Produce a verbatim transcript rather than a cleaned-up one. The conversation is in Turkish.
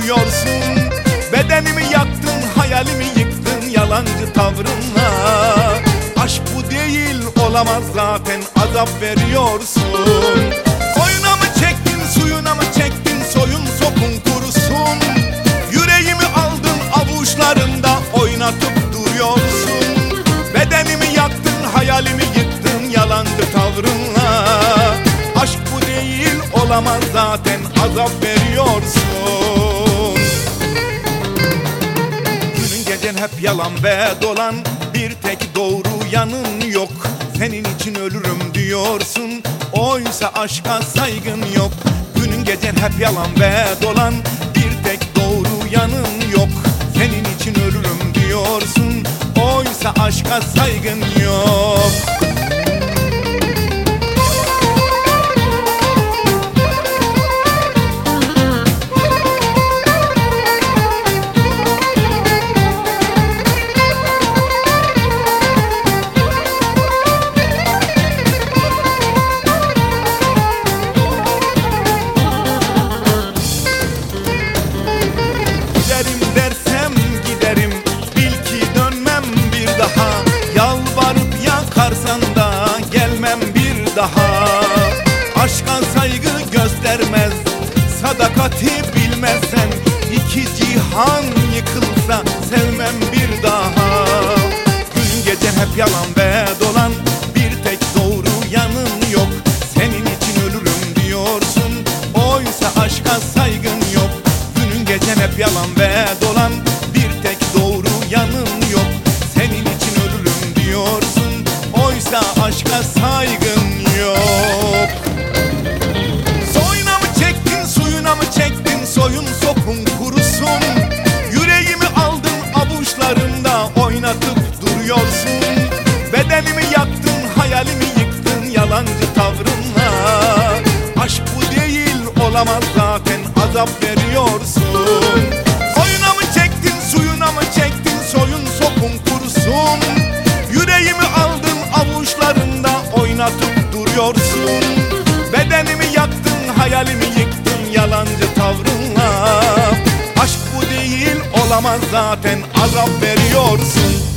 duruyorsun. Bedenimi yaktın, hayalimi yıktın yalancı tavrınla. Aşk bu değil, olamaz zaten, azap veriyorsun. Koyuna mı çektin, suyuna mı çektin, soyun sopun kurusun. Yüreğimi aldın avuçlarında, oynatıp duruyorsun. Bedenimi yaktın, hayalimi yıktın yalancı tavrınla. Aşk bu değil, olamaz zaten, azap veriyorsun. Günün gecen hep yalan ve dolan, bir tek doğru yanın yok. Senin için ölürüm diyorsun, oysa aşka saygın yok. Günün gecen hep yalan ve dolan, bir tek doğru yanın yok. Senin için ölürüm diyorsun, oysa aşka saygın yok. Giderim dersem giderim, bil ki dönmem bir daha. Yalvarıp yakarsan da gelmem bir daha. Aşka saygı göstermez, sadakati bilmezsen, iki cihan yıkılsa sevmem bir daha. Gün gecen hep yalan ve dolan, bir tek doğru yanın yok. Senin için ölürüm diyorsun, oysa aşka saygın yok. Günün gecen hep yalan ve dolan, bir tek doğru yanın yok. Senin için ölürüm diyorsun, oysa aşka saygın yok. Soyuna mı çektin, suyuna mı çektin, soyun sopun kurusun. Yüreğimi aldın avuçlarında, oynatıp duruyorsun. Bedenimi yaktın, hayalimi yıktın yalancı tavrınla. Aşk bu değil, olamaz zaten, azap veriyorsun. Soyuna mı çektin, suyuna mı çektin, soyun sopun kurusun. Yüreğimi aldın avuçlarında, oynatıp duruyorsun. Bedenimi yaktın, hayalimi yıktın yalancı tavrınla. Aşk bu değil, olamaz zaten, azap veriyorsun.